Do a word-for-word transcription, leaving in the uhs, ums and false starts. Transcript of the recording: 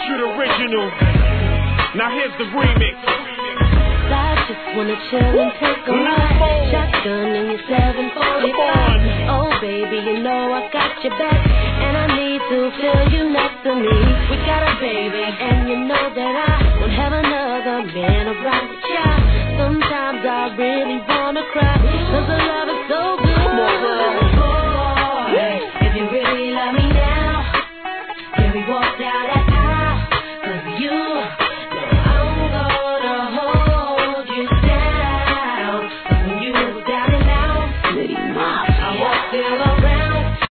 Hatred original. Now here's the remix. I just wanna chill and take a ride. Shotgun in your seven forty-five. Oh baby, you know I got your back, and I need to feel you next to me. We got a baby, and you know that I won't have another man around the child. Sometimes I really want